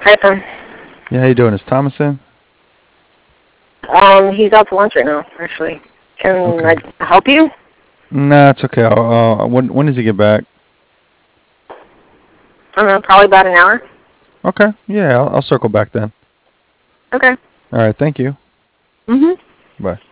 Python. Yeah, how you doing? Is Thomas in? He's out to lunch right now, actually. Can Okay. I help you? Nah, it's okay. When does he get back? I don't know, probably about an hour. Okay. Yeah, I'll circle back then. Okay. All right. Thank you. Mhm. Bye.